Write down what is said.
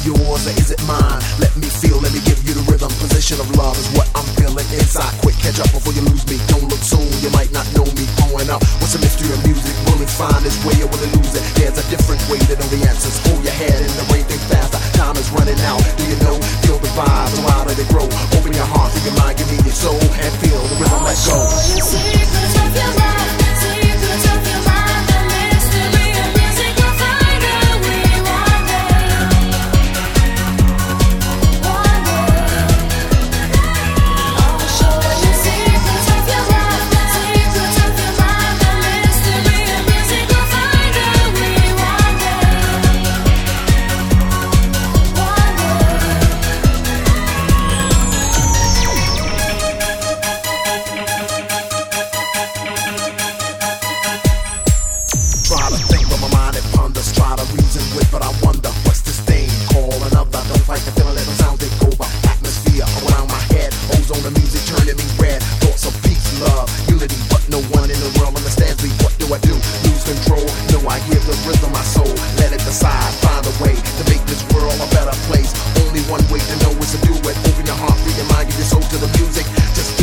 yours or is it mine? Let me feel, let me give you the rhythm. Position of love is what I'm feeling inside. Quick, catch up before you lose me. Don't look soon, you might not know me growing up. What's the mystery of music? Will it find its way or will it lose it? There's a different way to know the answers. Hold your head in the rain, think faster. Time is running out. Do you know? Feel the vibes, so how do they grow? Open your heart, feel your mind, give me your soul, and feel the rhythm. Let go. Secrets of your life, secrets of your mind, the mystery of music will find a way one day. One day. I'll show you secrets of your life, secrets of your mind, the mystery of music will find a way one day. One day. Try to think, but my mind it ponders. Try to reason with, but I wonder what's this thing called another. Don't fight the feeling, let the sound take over. Atmosphere around my head, ozone the music turning me red. Thoughts of peace, love, unity, but no one in the world understands me. What do I do? Lose control? No, I hear the rhythm, my soul. Let it decide, find a way to make this world a better place. Only one way to know is to do it. Open your heart, free your mind, give your soul to the music. Just